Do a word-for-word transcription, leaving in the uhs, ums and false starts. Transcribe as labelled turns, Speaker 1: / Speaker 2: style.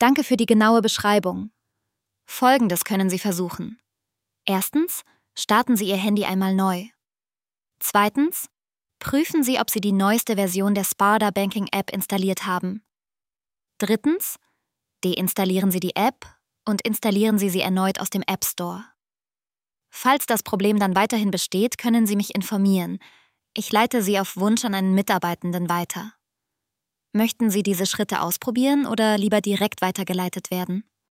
Speaker 1: Danke für die genaue Beschreibung. Folgendes können Sie versuchen. Erstens, starten Sie Ihr Handy einmal neu. Zweitens, prüfen Sie, ob Sie die neueste Version der Sparda Banking App installiert haben. Drittens, deinstallieren Sie die App und installieren Sie sie erneut aus dem App Store. Falls das Problem dann weiterhin besteht, können Sie mich informieren. Ich leite Sie auf Wunsch an einen Mitarbeitenden weiter. Möchten Sie diese Schritte ausprobieren oder lieber direkt weitergeleitet werden?